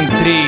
1, 3.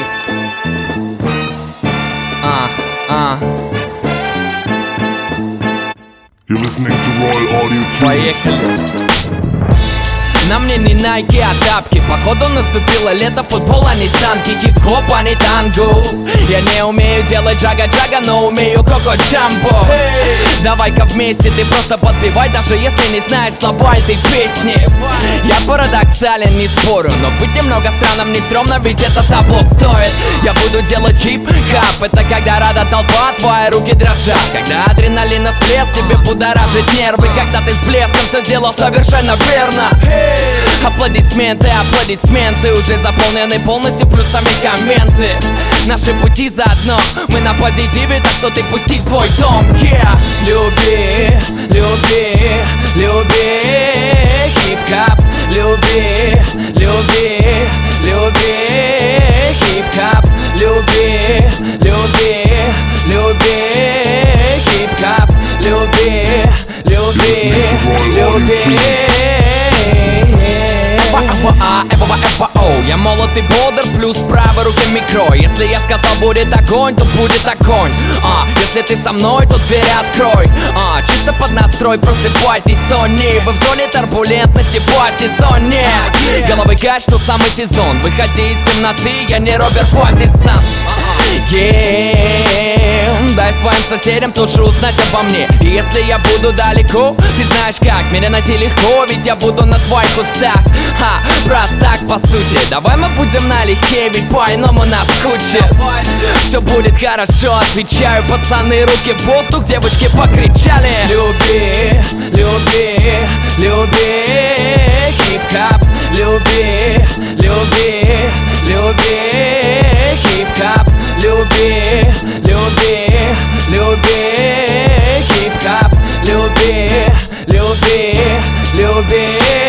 You're listening to Royal Audio Tunes. Поехали. На мне не Nike, а тапки. Походу наступило лето, футбол, а не санки. Хип-хоп, а не танго. Я не умею делать джага-джага, но умею коко-джамбо. Давай-ка вместе, ты просто подпевай, даже если не знаешь слова этой песни. Я парадоксален, не спорю, но быть немного странным не стрёмно, ведь это того стоит. Я буду делать хип-хап, это когда рада толпа, твои руки дрожат. Когда адреналина всплеск, тебе будоражит нервы. Когда ты с блеском все сделал совершенно верно. Аплодисменты, аплодисменты уже заполнены полностью, плюсами комменты. Наши пути заодно, мы на позитиве, так что ты пусти в свой дом. Люби, люби, люби хип-хап. Люби, люби, люби хип-хап. Люби, люби, люби хип-хап. Люби, люби, люби. Я молод и бодр, плюс в правой руке микро. Если я сказал будет огонь, то будет огонь. Если ты со мной, то двери открой. Чисто под настрой, просыпайтесь, Сони. Вы в зоне турбулентности, пати-зоне. Головы качнут самый сезон. Выходи из темноты, я не Роберт Паттинсон. Дай своим соседям тут же узнать обо мне. И если я буду далеко, ты знаешь как, меня найти легко, ведь я буду на твоих устах. Простак по сути. Давай мы будем налегке, ведь по-иному нас куча. Все будет хорошо, отвечаю, пацаны, руки в воздух, девочки покричали. Люби, люби, люби хип-хап. Люби, люби, люби хип-хап. Люби, люби, люби хип-хап. Люби, люби, люби